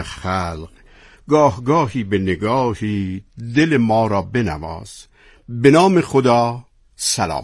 خلق، گاه گاهی به نگاهی دل ما را بنواز. به نام خدا، سلام.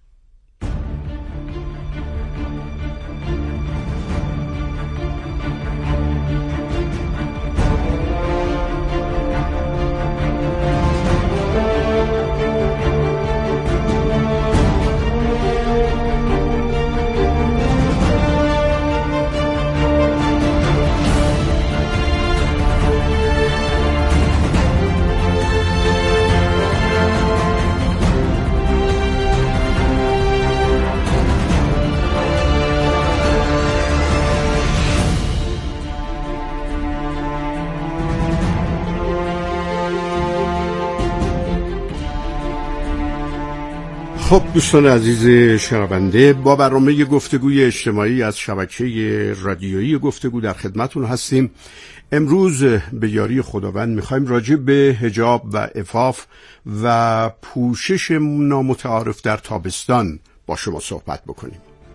خب دوستان عزیز شنونده، با برنامه گفتگوی اجتماعی از شبکه رادیویی گفتگو در خدمتون هستیم. امروز به یاری خداوند میخوایم راجع به حجاب و عفاف و پوشش نامتعارف در تابستان با شما صحبت بکنیم.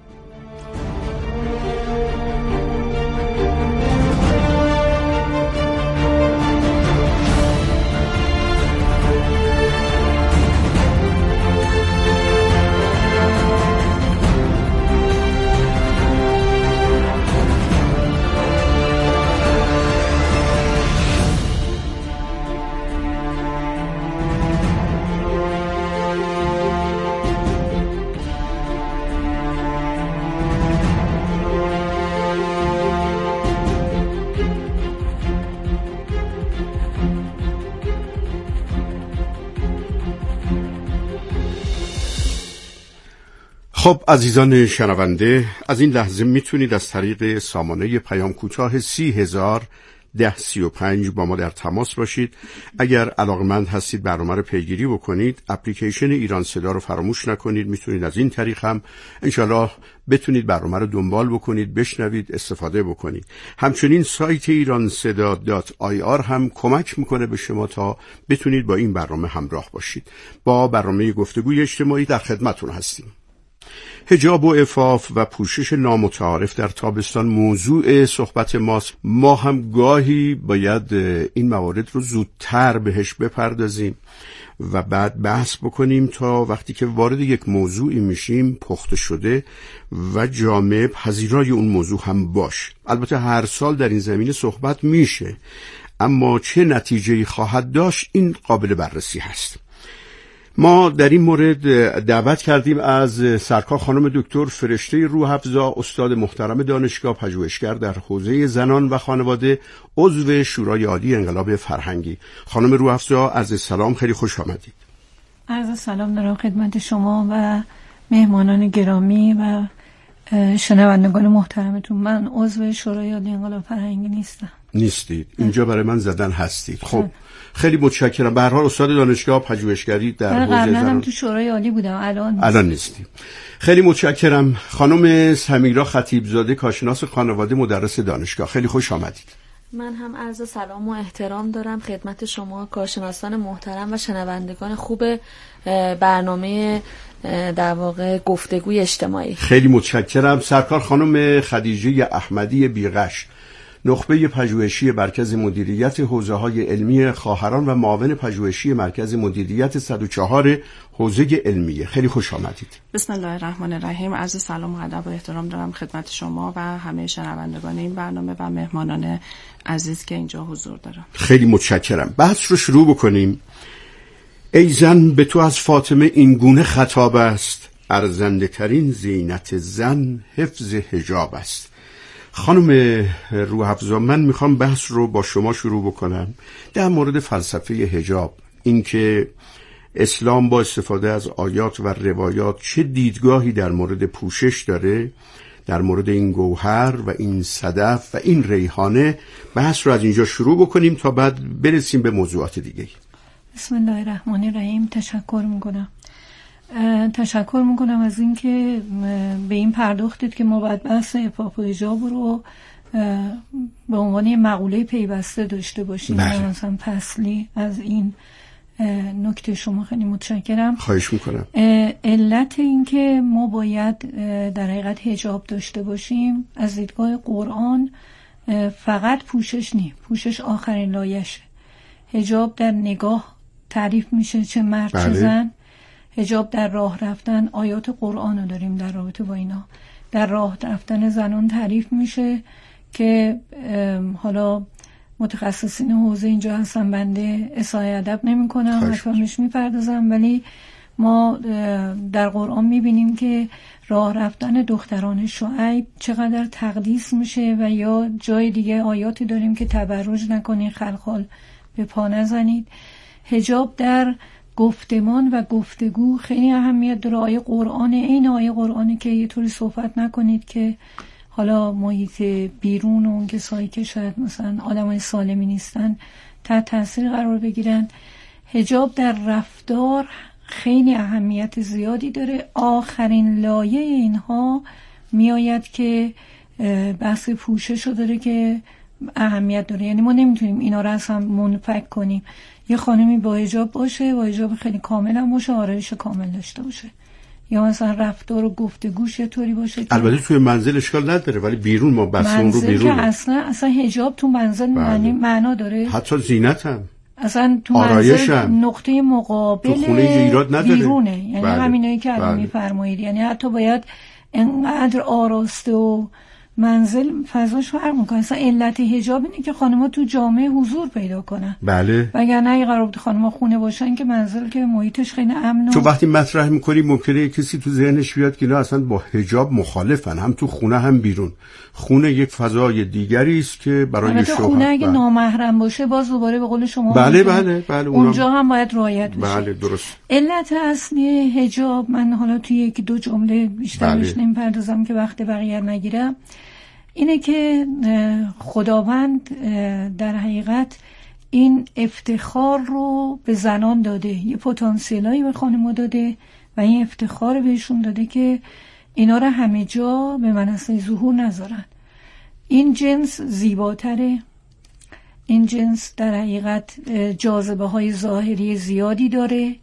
خب عزیزان شنونده، از این لحظه میتونید از طریق سامانه پیام کوتاه 30,1035 با ما در تماس باشید. اگر علاقمند هستید برنامه رو پیگیری بکنید، اپلیکیشن ایران صدا رو فراموش نکنید. میتونید از این طریق هم انشالله بتونید برنامه رو دنبال بکنید، بشنوید، استفاده بکنید. همچنین سایت ایرانصدا.ir هم کمک میکنه به شما تا بتونید با این برنامه همراه باشید. با برنامه گفتگوی اجتماعی در خدمتتون هستیم. حجاب و عفاف و پوشش نامتعارف در تابستان موضوع صحبت ماست. ما هم گاهی باید این موارد رو زودتر بهش بپردازیم و بعد بحث بکنیم تا وقتی که وارد یک موضوعی میشیم پخته شده و جامعه پذیرای اون موضوع هم باش. البته هر سال در این زمینه صحبت میشه، اما چه نتیجه‌ای خواهد داشت این قابل بررسی هست. ما در این مورد دعوت کردیم از سرکار خانم دکتر فرشته روح‌افزا، استاد محترم دانشگاه، پژوهشگر در حوزه زنان و خانواده، عضو شورای عالی انقلاب فرهنگی. خانم روح‌افزا عرض سلام، خیلی خوش آمدید. عرض سلام دارم خدمت شما و مهمانان گرامی و شنوندگان محترمتون. من عضو شورای عالی انقلاب فرهنگی نیستید، اینجا برای من زدن هستید. خب خیلی متشکرم. به هر حال استاد دانشگاه، پژوهشگری در حوزه قبلا زنان. هم تو شورای عالی بودم، الان نیستیم. خیلی متشکرم. خانم سمیرا خطیبزاده، کارشناس خانواده، مدرس دانشگاه، خیلی خوش آمدید. من هم عرض سلام و احترام دارم خدمت شما کارشناسان محترم و شنوندگان خوب برنامه در واقع گفتگوی اجتماعی. خیلی متشکرم. سرکار خانم خدیجه احمدی بیغش، نخبه پژوهشی مرکز مدیریت حوزه‌های علمی خواهران و معاون پژوهشی مرکز مدیریت 104 حوزه علمیه. خیلی خوش آمدید. بسم الله الرحمن الرحیم. عرض سلام و ادب و احترام دارم خدمت شما و همه شنوندگان این برنامه و مهمانان عزیز که اینجا حضور دارن. خیلی متشکرم. بحث رو شروع بکنیم. ای زن به تو از فاطمه این گونه خطاب است، ارزنده ترین زینت زن حفظ حجاب است. خانم روح‌افزا، من میخوام بحث رو با شما شروع بکنم در مورد فلسفه حجاب، اینکه اسلام با استفاده از آیات و روایات چه دیدگاهی در مورد پوشش داره، در مورد این گوهر و این صدف و این ریحانه. بحث رو از اینجا شروع بکنیم تا بعد برسیم به موضوعات دیگه. بسم الله الرحمن الرحیم. تشکر میکنم از اینکه به این پرداختید که ما باید بحث عفاف و حجاب رو به عنوان یه مقوله پیوسته داشته باشیم. مثلا فصلی از این نکته شما خیلی متشکرم. خواهش میکنم. علت این که ما باید در حقیقت حجاب داشته باشیم از دیدگاه قرآن فقط پوشش نیست، پوشش آخرین لایشه. حجاب در نگاه تعریف میشه، چه مرد چه زن. حجاب در راه رفتن، آیات قرآن رو داریم در رابطه با اینا. در راه رفتن زنان تعریف میشه که حالا متخصصین حوزه اینجا هستن، بنده اصلاح ادب نمی کنم، حتماش میپردازم، ولی ما در قرآن میبینیم که راه رفتن دختران شعیب چقدر تقدیس میشه و یا جای دیگه آیاتی داریم که تبرج نکنید، خلخال به پا نزنید. حجاب در گفتمان و گفتگو خیلی اهمیت داره. آیه قرآن، این آیه قرآنی که یه طوری صحبت نکنید که حالا محیط بیرون و اون کسایی که شاید مثلا آدمای سالمی نیستن تحت تاثیر قرار بگیرن. حجاب در رفتار خیلی اهمیت زیادی داره. آخرین لایه اینها میآید که بحث پوشش رو داره که اهمیت داره. یعنی ما نمیتونیم اینا رو اصلا منفک کنیم. یه خانمی با حجاب باشه، با حجاب خیلی کامل هم باشه، آرایش کامل داشته باشه، یا مثلا رفتار و گفتگوش یه طوری باشه که البته توی منزل اشکال نداره، ولی بیرون ما بس اون رو بیرون که اصلا حجاب تو منزل معنا داره. حتی زینت هم اصلا تو منزل نقطه مقابل تو خونه ایراد نداره، بیرونه. یعنی همینایی که الان میفرمایید، یعنی حتی باید انقدر آراسته و منزل فضاش فرق میکنه. اصلا علت حجاب اینه که خانم‌ها تو جامعه حضور پیدا کنن. بله. وگرنه اگه قرار بود خانم‌ها خونه باشن که منزل که محیطش خیلی امن. تو وقتی مطرح می‌کنی ممکنه کسی تو ذهنش بیاد که نه اصلا با حجاب مخالفن، هم تو خونه هم بیرون. خونه یک فضای دیگری است که برای شوهر. خونه اگه نامحرم باشه باز دوباره به قول شما بله اونجا هم باید رعایت بشه. بله درست. علت اصلی حجاب، من حالا توی یک دو جمله بیشتر بهش نمی‌پردازم که وقت بقیه نگیرم، اینه که خداوند در حقیقت این افتخار رو به زنان داده، یه پتانسیلایی به خانم‌ها داده و این افتخار بهشون داده که اینا رو همه جا به منصه ظهور نذارن. این جنس زیباتره، این جنس در حقیقت جاذبه های ظاهری زیادی داره،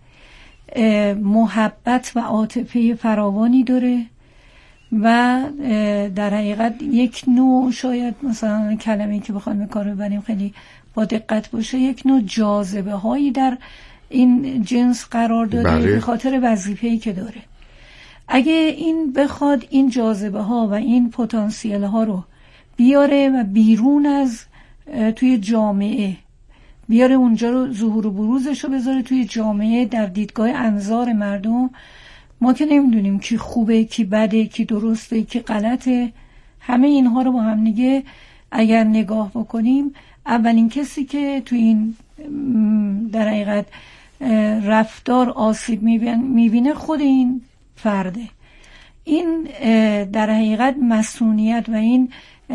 محبت و عاطفه فراوانی داره و در حقیقت یک نوع، شاید مثلا کلمه‌ای که بخوایم به کار ببریم خیلی با دقت باشه، یک نوع جاذبه هایی در این جنس قرار داده به خاطر وظیفه‌ای که داره. اگه این بخواد این جاذبه ها و این پتانسیل ها رو بیاره و بیرون از توی جامعه بیاره، اونجا رو ظهور و بروزش رو بذاره توی جامعه در دیدگاه انظار مردم، ما که نمیدونیم کی خوبه کی بده کی درسته کی غلطه. همه اینها رو با هم دیگه اگر نگاه بکنیم، اولین کسی که تو این در حقیقت رفتار آسیب میبینه خود این فرده. این در حقیقت مسئولیت و این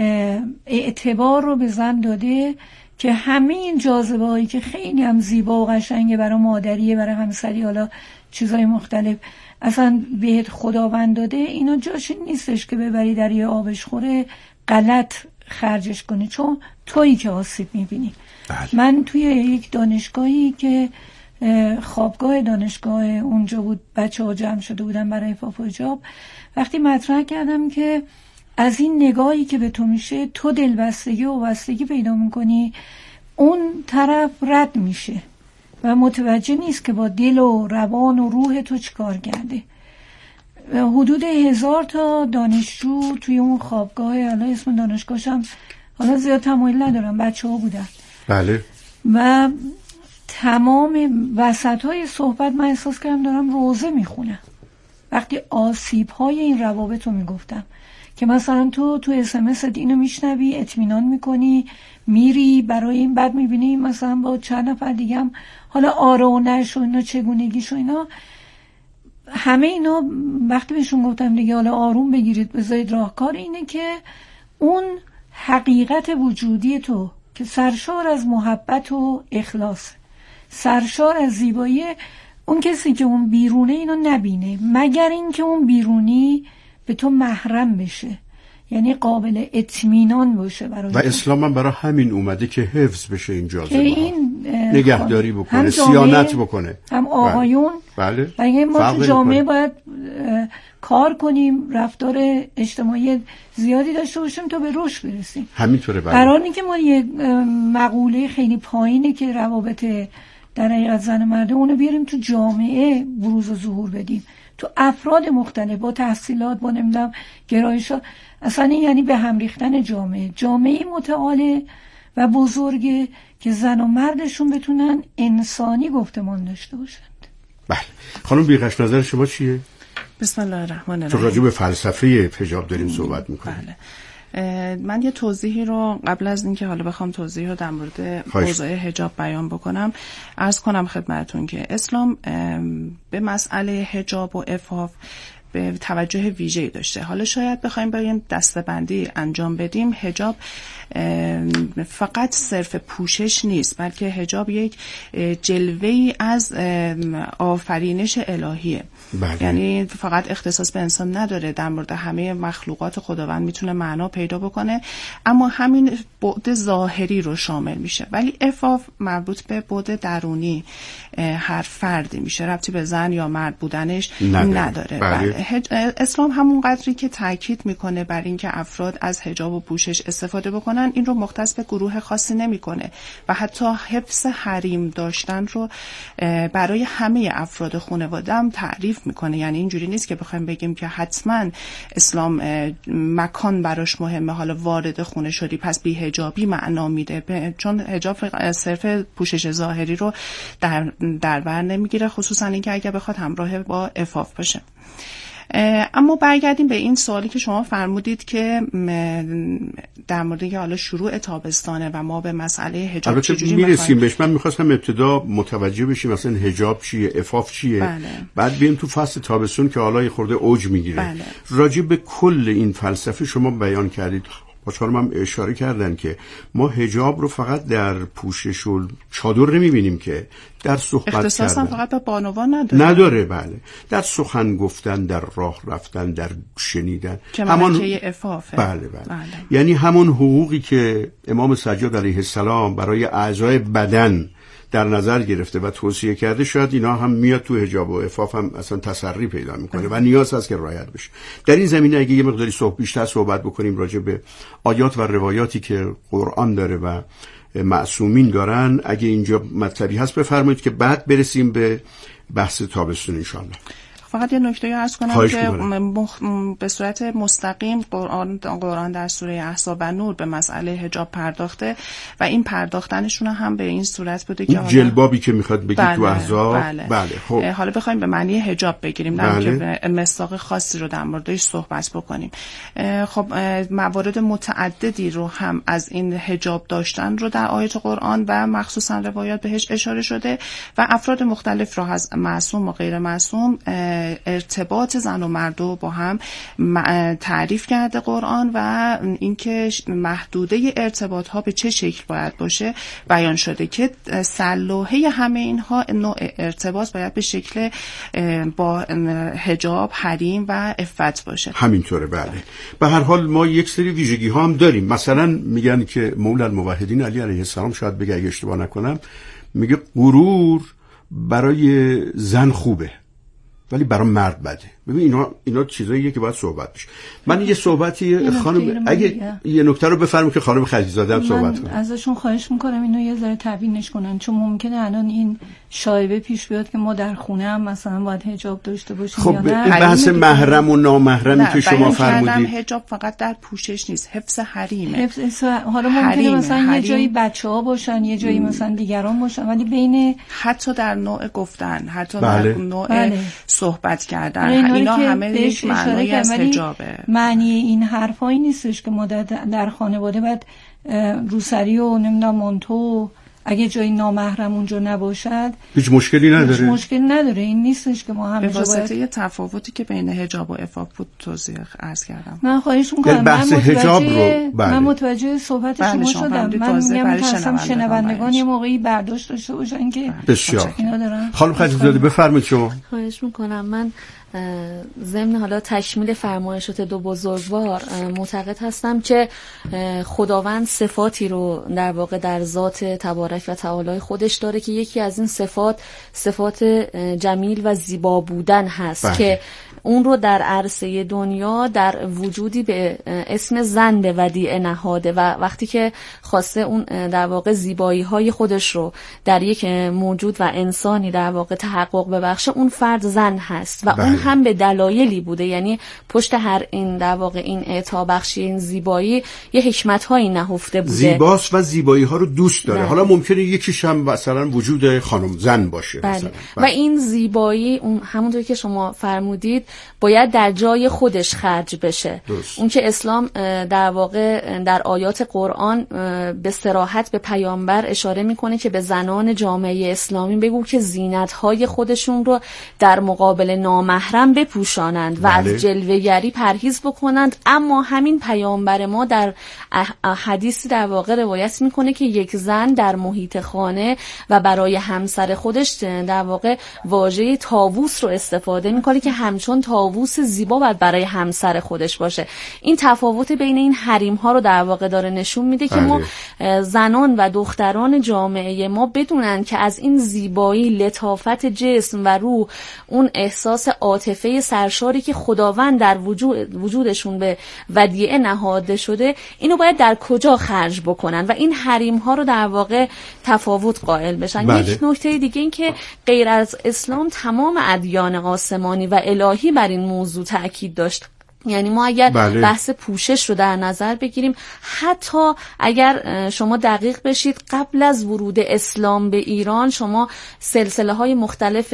اعتبار رو به زن داده که همه این جاذبه هایی که خیلی هم زیبا و قشنگه برای مادریه، برای همسری، حالا چیزهای مختلف اصلا بهت خداوند داده، اینا جاش نیستش که ببری در یه آبشخوره غلط خرجش کنی، چون تویی که آسیب میبینی. من توی یک دانشگاهی که خوابگاه دانشگاه اونجا بود، بچه ها جمع شده بودن برای عفاف و حجاب، وقتی مطرح کردم که از این نگاهی که به تو میشه تو دلبستگی و وابستگی پیدا میکنی، اون طرف رد میشه و متوجه نیست که با دل و روان و روح تو چیکار کرده. حدود 1000 تا دانشجو توی اون خوابگاه، حالا اسم دانشگاهشم حالا زیاد تمایل ندارم، بچه ها بودن. بله. و تمام وسط‌های صحبت من احساس کردم دارم روزه میخونم وقتی آسیب‌های این روابط رو میگفتم که مثلا تو SMS اینو میشنوی، اطمینان میکنی، میری برای این، بعد میبینی مثلا با چند نفر دیگه هم حالا آره و نش و اینا چگونگیش و اینا، همه اینا وقتی بهشون گفتم دیگه حالا آروم بگیرید بذارید راهکار، اینه که اون حقیقت وجودی تو که سرشار از محبت و اخلاص، سرشار از زیبایی، اون کسی که اون بیرونه اینو نبینه، مگر اینکه اون بیرونی به تو محرم بشه، یعنی قابل اطمینان باشه برای و اسلام هم برای همین اومده که حفظ بشه این جاذبه ها، نگهداری بکنه، صیانت بکنه، هم آقایون. بله. و ما تو جامعه باید کار کنیم، رفتار اجتماعی زیادی داشته باشیم تا به رشد برسیم. همینطوره. قرار نیست که ما یه مقوله خیلی پایینه که روابط در حقیقت زن مرد اونو بیاریم تو جامعه بروز و ظهور بدیم، تو افراد مختلف با تحصیلات، با نمیدونم گرایشات. اصلا این یعنی به هم ریختن جامعه متعالی و بزرگه که زن و مردشون بتونن انسانی گفتمان داشته باشند. بله خانم بیغش، نظر شما چیه؟ بسم الله الرحمن الرحیم. چون راجع به فلسفه حجاب داریم صحبت میکنیم. بله. من یه توضیحی رو قبل از اینکه حالا بخوام توضیح رو در مورد موضوع حجاب بیان بکنم عرض کنم خدمتتون که اسلام به مسئله حجاب و عفاف به توجه ویژه‌ای داشته. حالا شاید بخوایم بریم دسته‌بندی انجام بدیم، حجاب فقط صرف پوشش نیست، بلکه حجاب یک جلوه‌ای از آفرینش الهیه. بله. یعنی فقط اختصاص به انسان نداره، در مورد همه مخلوقات خداوند میتونه معنا پیدا بکنه، اما همین بعد ظاهری رو شامل میشه. ولی عفاف مربوط به بعد درونی هر فردی میشه، ربطی به زن یا مرد بودنش نداره. بله. اسلام همون قدری که تاکید میکنه بر اینکه افراد از حجاب و پوشش استفاده بکنن، این رو مختص به گروه خاصی نمیکنه و حتی حفظ حریم داشتن رو برای همه افراد خانواده هم تعریف میکنه. یعنی اینجوری نیست که بخوایم بگیم که حتما اسلام مکان براش مهمه، حالا وارد خونه شدی پس بی حجابی معنا میده، چون حجاب صرف پوشش ظاهری رو در بر نمیگیره، خصوصا اینکه اگه بخواد همراه با عفاف باشه. اما برگردیم به این سوالی که شما فرمودید که در مورد که حالا شروع تابستانه و ما به مسئله حجاب چجوری میرسیم بهش. من میخواستم ابتدا متوجه بشیم مثلا حجاب چیه، عفاف چیه. بله. بعد بیایم تو فصل تابستون که حالا یه خورده اوج میگیره. بله. راجع به کل این فلسفه شما بیان کردید. خانم هم اشاره کردن که ما حجاب رو فقط در پوشش و چادر نمیبینیم، که در صحبت کردن اختصاصا فقط به بانوان نداره. بله، در سخن گفتن، در راه رفتن، در شنیدن، که ملکه عفافه. بله. یعنی همون حقوقی که امام سجاد علیه السلام برای اعضای بدن در نظر گرفته و توصیه کرده، شاید اینا هم میاد تو حجاب و عفاف هم اصلا تسری پیدا میکنه و نیاز هست که رعایت بشه. در این زمینه اگه یه مقداری بیشتر صحبت بکنیم راجع به آیات و روایاتی که قرآن داره و معصومین دارن، اگه اینجا مطلبی هست بفرمایید که بعد برسیم به بحث تابستون انشالله. فقط یه نکته عرض کنم که به صورت مستقیم قرآن در سوره احزاب و نور به مسئله حجاب پرداخته و این پرداختنشون هم به این صورت بوده که جلبابی که میخواد بگید تو احزاب. بله. خب حالا بخوایم به معنی حجاب بگیریم، نه که مصداق خاصی رو در موردش صحبت بکنیم. خب موارد متعددی رو هم از این حجاب داشتن رو در آیات قرآن و مخصوصا روایات بهش اشاره شده و افراد مختلف رو از معصوم و غیر معصوم ارتباط زن و مرد رو با هم تعریف کرده قرآن و اینکه محدوده ارتباط ها به چه شکل باید باشه بیان شده که سلوحه همه اینها نوع ارتباط باید به شکل با حجاب، حریم و عفت باشه. همینطوره. بله. به هر حال ما یک سری ویژگی ها هم داریم. مثلا میگن که مولا الموحدین علی علیه السلام، شاید بگه اگه اشتباه نکنم، میگه غرور برای زن خوبه ولی برای مرد بده. ببین اینا چیزاییه که باید صحبت بشه. من یه صحبتی خانم اگه یه نکته رو بفرمایید که خانم خلیزاده هم صحبت کنه. ازشون خواهش میکنم اینو یه ذره تبیینش کنن، چون ممکنه الان این شایبه پیش بیاد که ما در خونه هم مثلا باید حجاب داشته باشیم. خب این بحث محرم و نامحرمی که شما فرمودید، حجاب فقط در پوشش نیست، حفظ حریمه. حالا ممکنه مثلا یه جایی بچه‌ها باشن، یه جایی مثلا دیگران باشن، ولی بین حتی در نوع گفتن، حتی در نوع صحبت کردن، اینا همه یک معنی از حجابه. معنی این حرفایی نیستش که ما در خانواده باید روسری و نمیدونم مانتو اگه جای نامحرم اونجا نباشد هیچ مشکلی نداره. این نیستش که ما همه به واسطه یه تفاوتی که بین حجاب و عفاف بود توضیح عرض کردم. من خواهش می‌کنم بحث حجاب رو من متوجه صحبت شما شدم. من میگم که شنوندگان یه موقعی برداشت داشته باشن که بسیار اینا دارن. خانم خلیزاده بفرمایید شما. خواهش می‌کنم. من ضمن حالا تکمیل فرمایشات دو بزرگوار معتقد هستم که خداوند صفاتی رو در واقع در ذات تبارک و تعالی خودش داره که یکی از این صفات جمیل و زیبا بودن هست که اون رو در عرصه دنیا در وجودی به اسم زن به ودیعه نهاده و وقتی که خواسته اون در واقع زیبایی های خودش رو در یک موجود و انسانی در واقع تحقق ببخشه، اون فرد زن هست و اون هم به دلایلی بوده، یعنی پشت هر این در واقع این اعطا بخشی این زیبایی یه حکمت هایی نهفته بوده. زیباست و زیبایی ها رو دوست داره. حالا ممکنه یکیش هم مثلا وجود خانم زن باشه مثلا. و این زیبایی اون همونطور که شما فرمودید باید در جای خودش خرج بشه. اون که اسلام در واقع در آیات قرآن به صراحت به پیامبر اشاره میکنه که به زنان جامعه اسلامی بگو که زینت‌های خودشون رو در مقابل نامحرم بپوشانند و از جلوه‌گری پرهیز بکنند. اما همین پیامبر ما در حدیثی در واقع روایت میکنه که یک زن در محیط خانه و برای همسر خودش در واقع واژه طاووس رو استفاده میکنه که همچون طاووس زیبا باید برای همسر خودش باشه. این تفاوت بین این حریم ها رو در واقع داره نشون میده که ما زنان و دختران جامعه ما بدونن که از این زیبایی، لطافت جسم و روح، اون احساس عاطفه سرشاری که خداوند در وجودشون به ودیعه نهاده شده، اینو باید در کجا خرج بکنن و این حریم ها رو در واقع تفاوت قائل بشن. یک نکته دیگه این که غیر از اسلام تمام ادیان آسمانی و الهی بر این موضوع تأکید داشت. یعنی ما اگر بحث پوشش رو در نظر بگیریم، حتی اگر شما دقیق بشید قبل از ورود اسلام به ایران شما سلسله های مختلف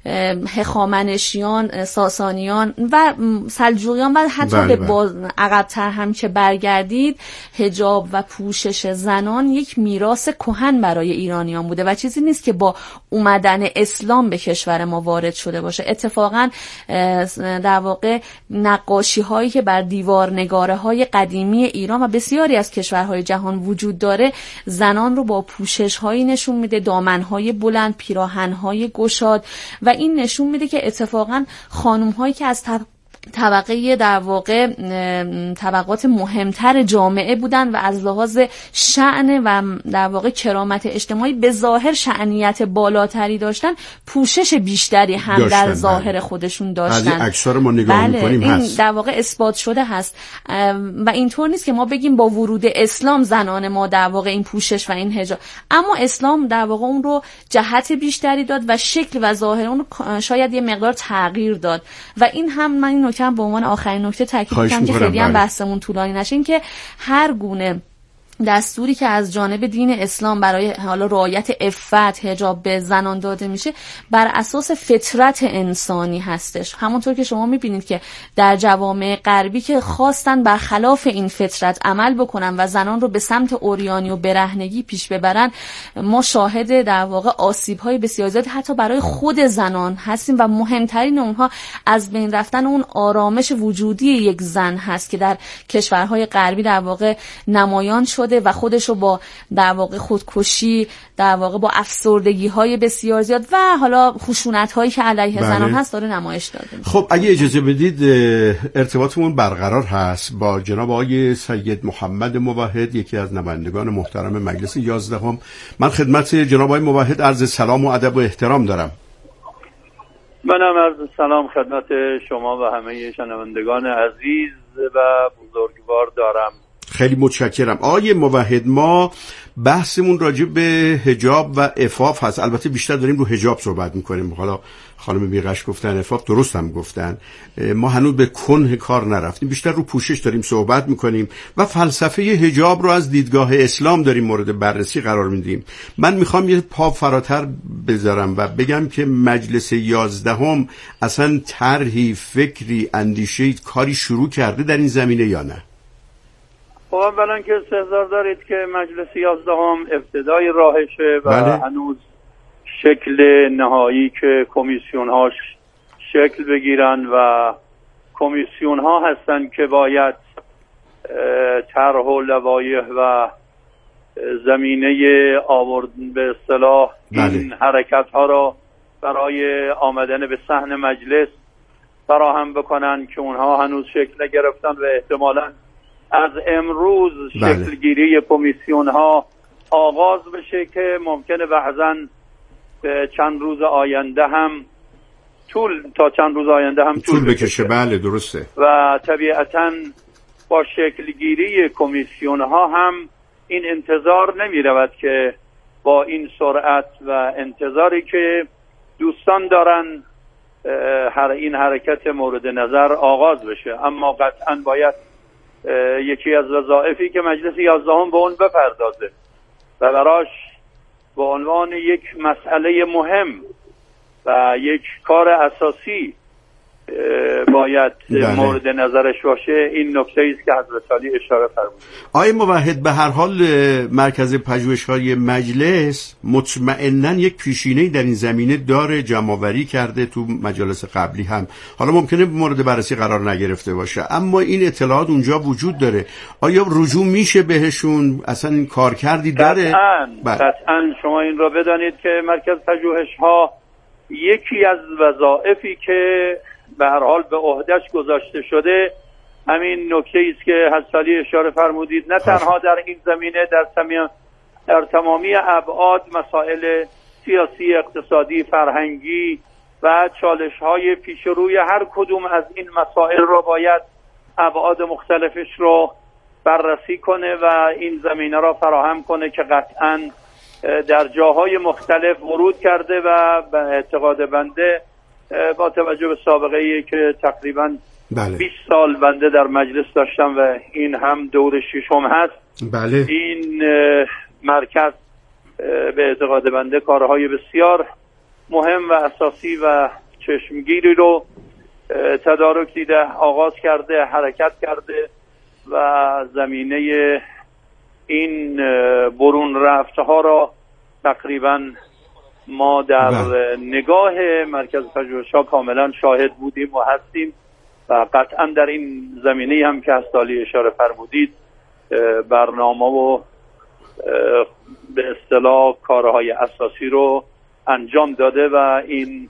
هخامنشیان، ساسانیان و سلجوقیان و حتی به عقب‌تر هم که برگردید، حجاب و پوشش زنان یک میراث کهن برای ایرانیان بوده و چیزی نیست که با اومدن اسلام به کشور ما وارد شده باشه. اتفاقا در واقع نقاشی هایی که بر دیوار نگاره های قدیمی ایران و بسیاری از کشورهای جهان وجود داره، زنان رو با پوشش هایی نشون میده، دامن های بلند، پیراهن های گشاد، و این نشون میده که اتفاقا خانم هایی که از طبقه در واقع طبقات مهمتر جامعه بودن و از لحاظ شأن و در واقع کرامت اجتماعی به ظاهر شأنیت بالاتری داشتن، پوشش بیشتری هم در ظاهر خودشون داشتن. از این عکس‌ها رو ما نگاه می‌کنیم این در واقع اثبات شده هست و اینطور نیست که ما بگیم با ورود اسلام زنان ما در واقع این پوشش و این حجاب، اما اسلام در واقع اون رو جهت بیشتری داد و شکل و ظاهر اون رو شاید یه مقدار تغییر داد. و این هم من این نکته به عنوان آخرین نکته تاکید کنم که خیلی هم بحثمون طولانی نشه، این که هر گونه دستوری که از جانب دین اسلام برای حالا رعایت عفت، حجاب به زنان داده میشه بر اساس فطرت انسانی هستش. همونطور که شما میبینید که در جوامع غربی که خواستن برخلاف این فطرت عمل بکنن و زنان رو به سمت عریانی و برهنگی پیش ببرن، ما شاهد در واقع آسیب‌های بسیار زیاد حتی برای خود زنان هستیم و مهمترین اونها از بین رفتن اون آرامش وجودی یک زن هست که در کشورهای غربی در واقع نمایان شده و خودش رو با در واقع خودکشی، در واقع با افسردگی‌های بسیار زیاد و حالا خشونت‌هایی که علیه زنان هست داره نمایش داده. خب اگه اجازه بدید ارتباطمون برقرار هست با جناب آقای سید محمد موحد، یکی از نمایندگان محترم مجلس 11. من خدمت جناب آقای موحد عرض سلام و ادب و احترام دارم. منم عرض سلام خدمت شما و همه شنوندگان عزیز و بزرگوار دارم. خیلی متشکرم. آقای موحد، ما بحثمون راجع به حجاب و عفاف هست. البته بیشتر داریم رو حجاب صحبت میکنیم. حالا خانم میغش گفتن عفاف، درست هم گفتن. ما هنوز به کنه کار نرفتیم، بیشتر رو پوشش داریم صحبت میکنیم و فلسفه حجاب رو از دیدگاه اسلام داریم مورد بررسی قرار میدیم. من میخوام یه پا فراتر بذارم و بگم که مجلس 11 اصلا طرحی، فکری، اندیشه‌ای، کاری شروع کرده در این زمینه یا نه؟ خب اولا که استحضار دارید که مجلس 11 ابتدای راهشه و هنوز شکل نهایی که کمیسیون هاش شکل بگیرن و کمیسیون ها هستن که باید طرح و لوایح و زمینه آورد به اصطلاح این حرکت ها را برای آمدن به صحن مجلس فراهم بکنن که اونها هنوز شکل نگرفتن و احتمالاً از امروز شکلگیری کمیسیون ها آغاز بشه که ممکنه بعضاً چند روز آینده هم طول بکشه. بله درسته. و طبیعتاً با شکلگیری کمیسیون ها هم این انتظار نمی رود که با این سرعت و انتظاری که دوستان دارن این حرکت مورد نظر آغاز بشه. اما قطعاً باید یکی از وظایفی که مجلس 11 به اون بپردازه و براش به عنوان یک مسئله مهم و یک کار اساسی باید مورد نظرش باشه این نکته است که حضرت علی اشاره فرمودند. آقای موحد، به هر حال مرکز پژوهش‌های مجلس مطمئناً یک پیشینه‌ای در این زمینه داره، جمع‌آوری کرده تو مجالس قبلی هم. حالا ممکنه مورد بررسی قرار نگرفته باشه، اما این اطلاعات اونجا وجود داره. آیا رجوع میشه بهشون؟ اصلا این کارکردی داره؟ قطعاً شما این را بدانید که مرکز پژوهش‌ها یکی از وظایفی که به هر حال به عهده‌اش گذاشته شده همین نکته است که حضرت علی اشاره فرمودید، نه تنها در این زمینه، در تمامی ابعاد مسائل سیاسی، اقتصادی، فرهنگی و چالش‌های پیش روی هر کدوم از این مسائل رو باید ابعاد مختلفش رو بررسی کنه و این زمینه را فراهم کنه که قطعاً در جاهای مختلف ورود کرده و به اعتقاد بنده با توجه به سابقه‌ای که تقریباً 20 سال بنده در مجلس داشتم و این هم دور ششم هست، این مرکز به اعتقاد بنده کارهای بسیار مهم و اساسی و چشمگیری رو تدارک دیده، آغاز کرده، حرکت کرده و زمینه این برون رفته ها را تقریباً ما در نگاه مرکز پژوهش‌ها کاملا شاهد بودیم و هستیم و قطعا در این زمینه هم که حضرت اشاره فرمودید برنامه و به اصطلاح کارهای اساسی رو انجام داده و این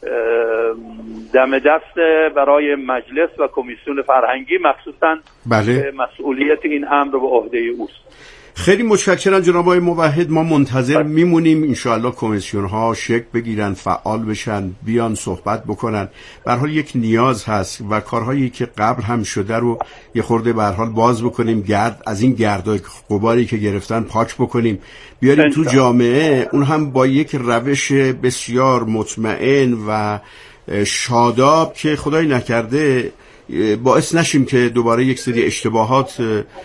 دم دست برای مجلس و کمیسیون فرهنگی مخصوصاً مسئولیت این امر به عهده اوست. خیلی متشکرم جناب آقای موحد. ما منتظر میمونیم انشاءالله کمیسیون ها شکل بگیرن، فعال بشن، بیان صحبت بکنن. به هر حال یک نیاز هست و کارهایی که قبل هم شده رو یه خورده به هر حال باز بکنیم، از این گردای غباری که گرفتن پاک بکنیم، بیاریم تو جامعه، اون هم با یک روش بسیار مطمئن و شاداب که خدای نکرده باعث نشیم که دوباره یک سری اشتباهات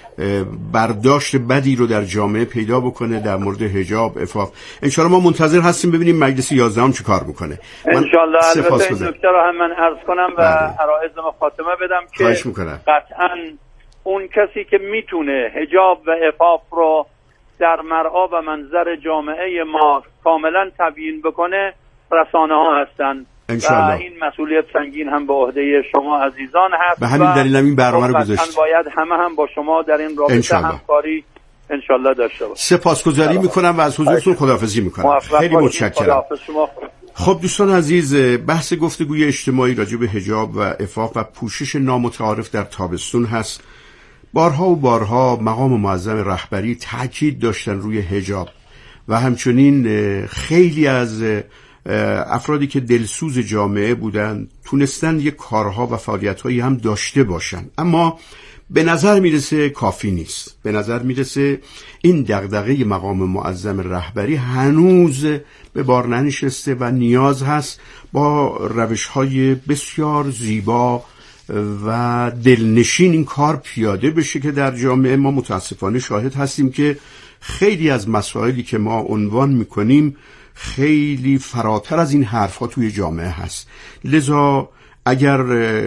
برداشت بدی رو در جامعه پیدا بکنه در مورد حجاب، عفاف. انشاءالله ما منتظر هستیم ببینیم مجلس 11 هم چه کار میکنه. انشاءالله. البته این نکته رو هم من عرض کنم و عرایض خاتمه بدم که قطعا اون کسی که میتونه حجاب و عفاف رو در مرعا و منظر جامعه ما کاملا تبیین بکنه رسانه ها هستن و این مسئولیت سنگین هم به عهده شما عزیزان هست. به همین دلیل هم این برنامه رو گذاشتیم. باید همه هم با شما در این رابطه همکاری انشالله داشته باشیم. سپاسگزاری میکنم و از حضورتون خداحافظی میکنم. خیلی متشکرم. خب دوستان عزیز، بحث گفتگوی اجتماعی راجع به حجاب و عفاف و پوشش نامتعارف در تابستون هست. بارها و بارها مقام معظم رهبری تاکید داشتن روی حجاب و همچنین خیلی از افرادی که دلسوز جامعه بودن تونستن یک کارها و فعالیت‌هایی هم داشته باشن، اما به نظر میرسه کافی نیست. به نظر میرسه این دغدغه مقام معظم رهبری هنوز به بار ننشسته و نیاز هست با روش‌های بسیار زیبا و دلنشین این کار پیاده بشه که در جامعه ما متاسفانه شاهد هستیم که خیلی از مسائلی که ما عنوان میکنیم خیلی فراتر از این حرفا توی جامعه هست. لذا اگر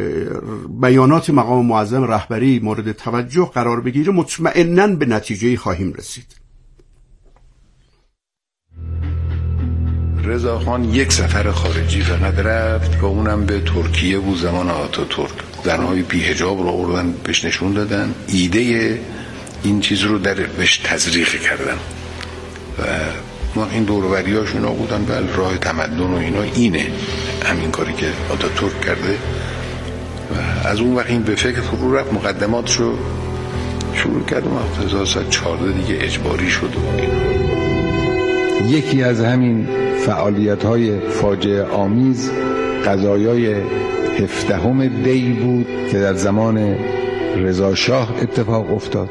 بیانات مقام معظم رهبری مورد توجه قرار بگیره مطمئناً به نتیجه خواهیم رسید. رضاخان یک سفر خارجی فقط رفت و اونم به ترکیه بود زمان آتاتورک. زنهای بی حجاب رو آوردن بهش نشون دادن، ایده این چیز رو بهش تزریق کردن و ما این دوروبریاشون ها بودن راه تمدن و اینا اینه همین کاری که آتاتورک کرده و از اون وقت این به فکر فرو رفت، مقدماتشو شروع کرد و 1914 دیگه اجباری شد. یکی از همین فعالیت‌های فاجعه آمیز قضایای 17 دی بود که در زمان رضا شاه اتفاق افتاد.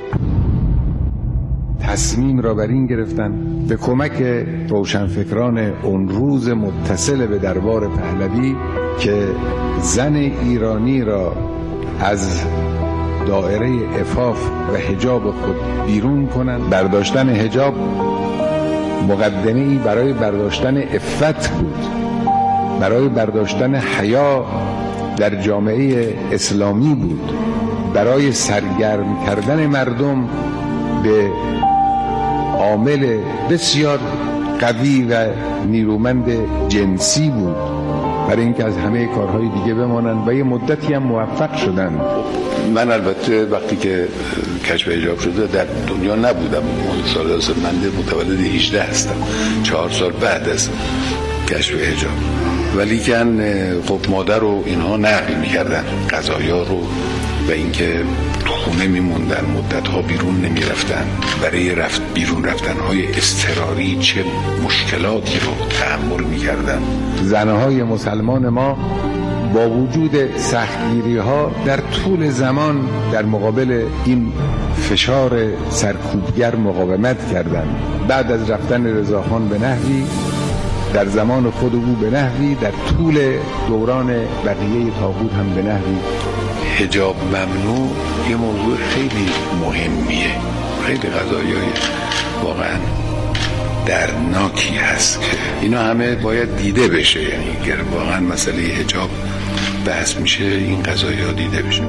تصمیم را بر این گرفتن به کمک روشنفکران اون روز متصل به دربار پهلوی که زن ایرانی را از دایره عفاف و حجاب خود بیرون کنند. برداشتن حجاب مقدمه‌ای برای برداشتن عفت بود، برای برداشتن حیا در جامعه اسلامی بود، برای سرگرم کردن مردم به عامل بسیار قوی و نیرومند جنسی بود، برای اینکه از همه کارهای دیگه بمانند و یه مدتی هم موفق شدن. من البته وقتی که کشف حجاب شده در دنیا نبودم، من متولد 18 هستم، 4 سال بعد از کشف حجاب، ولی که خب مادر رو اینها نقل میکردن قضایا رو و اینکه خونه میموندن، مدتها بیرون نمیرفتن، برای بیرون رفتنهای اضطراری چه مشکلاتی رو تحمل میکردن. زنهای مسلمان ما با وجود سختگیری‌ها در طول زمان در مقابل این فشار سرکوبگر مقاومت کردند. بعد از رفتن رضاخان به نحوی، در زمان خود او به نحوی، در طول دوران بقیه طاغوت هم به نحوی. حجاب ممنوع یه موضوع خیلی مهمیه، خیلی قضایای واقعا دردناکی هست که اینا همه باید دیده بشه. یعنی اگر واقعا مسئله حجاب بحث میشه این قضایا دیده بشه.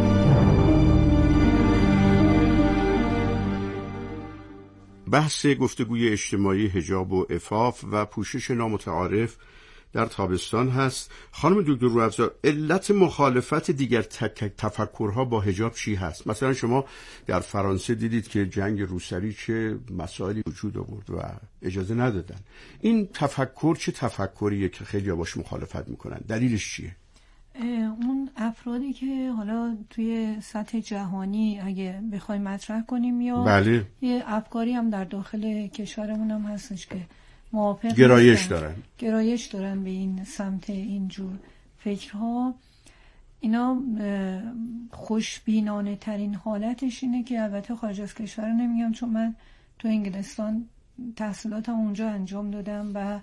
بحث گفتگوی اجتماعی حجاب و عفاف و پوشش نامتعارف در تابستان هست. خانم دکتر روافزا، علت مخالفت دیگر تفکرها با حجاب چی هست؟ مثلا شما در فرانسه دیدید که جنگ روسری چه مسائلی وجود آورد و اجازه ندادن. این تفکر چه تفکریه که خیلی باش مخالفت میکنن؟ دلیلش چیه؟ اون افرادی که حالا توی سطح جهانی اگه بخوایم مطرح کنیم یا بله. یه افکاری هم در داخل کشورمون هم هستش که موافق گرایش دارن به این سمت اینجور فکرها. اینا خوشبینانه ترین حالتش اینه که البته خارج از کشور نمیگم چون من تو انگلستان تحصیلاتم اونجا انجام دادم و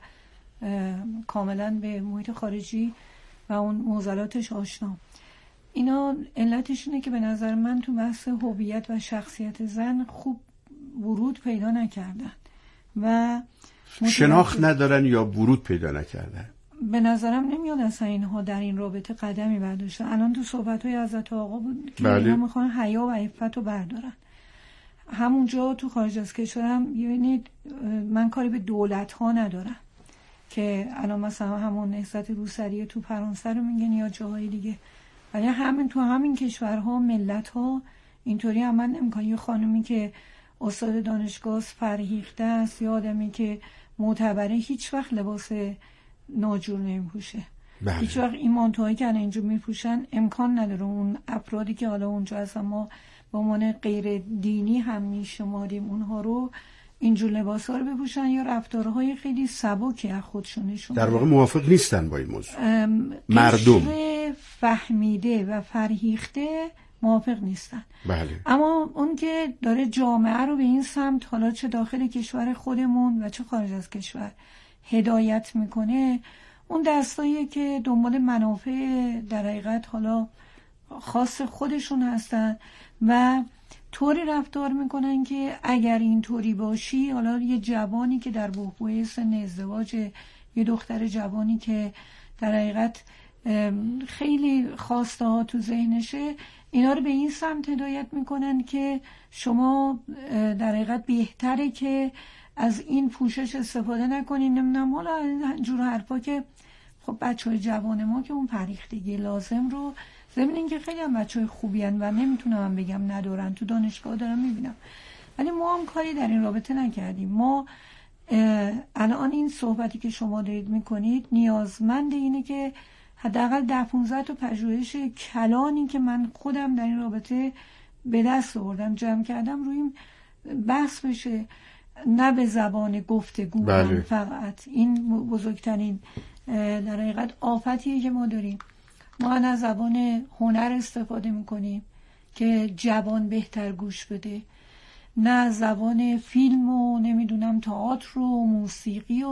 کاملا به محیط خارجی و اون معضلاتش آشنام. اینا علتش اینه که به نظر من تو بحث هویت و شخصیت زن خوب ورود پیدا نکردن و شناخت ندارن یا ورود پیدا نکردن. به نظرم نمیاد اصلا اینها در این رابطه قدمی برداشتن. الان تو صحبت‌های حضرت آقا بود که بله. اینا میخوان حیا و عفت رو بردارن. همونجا تو خارج از کشورم ببینید من کاری به دولت‌ها ندارم که الان مثلا همون نهضت روسری تو فرانسه رو میگن یا جاهای دیگه، ولی همین تو همین کشورها ملت‌ها اینطوری عمل نمی‌کنن. یه خانومی که استاد دانشگاه فرهیخته است یا آدمی که معتبره هیچ وقت لباس ناجور نمیپوشه. بله. هیچ وقت این مانتوهایی که اینجا میپوشن امکان نداره اون افرادی که حالا اونجا از ما به عنوان غیر دینی هم میشماریم اونها رو اینجور لباسا رو بپوشن یا رفتارهای خیلی سبکی از خودشون نشون در واقع موافق نیستن با این موضوع. مردم فهمیده و فرهیخته موافق نیستن. بله. اما اون که داره جامعه رو به این سمت حالا چه داخل کشور خودمون و چه خارج از کشور هدایت میکنه، اون دستاییه که دنبال منافع در حقیقت حالا خاص خودشون هستن و طوری رفتار میکنن که اگر این طوری باشی، حالا یه جوانی که در بحبوحه سن ازدواج، یه دختر جوانی که در حقیقت خیلی خواسته ها تو ذهنشه، اینا رو به این سمت هدایت میکنن که شما در حقیقت بهتره که از این پوشش استفاده نکنین. نمیدونم حالا جور حرفا که خب بچهای جوان ما که اون پریختگی لازم رو ضمن اینکه خیلی هم بچهای خوبی هن و نمیتونم بگم ندارن، تو دانشگاه دارم میبینم، ولی ما هم کاری در این رابطه نکردیم. ما الان این صحبتی که شما دارید میکنید نیازمند اینه که حداقل 10-15 تا پژوهش کلانی که من خودم در این رابطه به دست آوردم جمع کردم روی این بحث بشه، نه به زبان گفتگو. بله. فقط این بزرگترین در حقیقت آفتیه که ما داریم. ما از زبان هنر استفاده میکنیم که جوان بهتر گوش بده، نه زبان فیلم و نمیدونم تئاتر و موسیقی و